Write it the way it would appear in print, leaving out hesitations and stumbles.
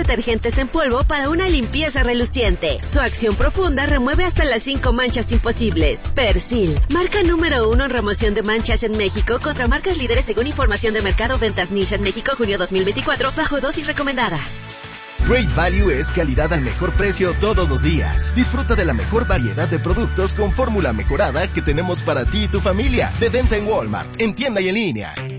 detergentes en polvo para una limpieza reluciente. Su acción profunda remueve hasta las 5 manchas imposibles. Persil, marca número 1 en remoción de manchas en México contra marcas líderes según información de mercado Ventas Nielsen México junio 2024 bajo dosis recomendada. Great Value es calidad al mejor precio todos los días. Disfruta de la mejor variedad de productos con fórmula mejorada que tenemos para ti y tu familia. De venta en Walmart, en tienda y en línea.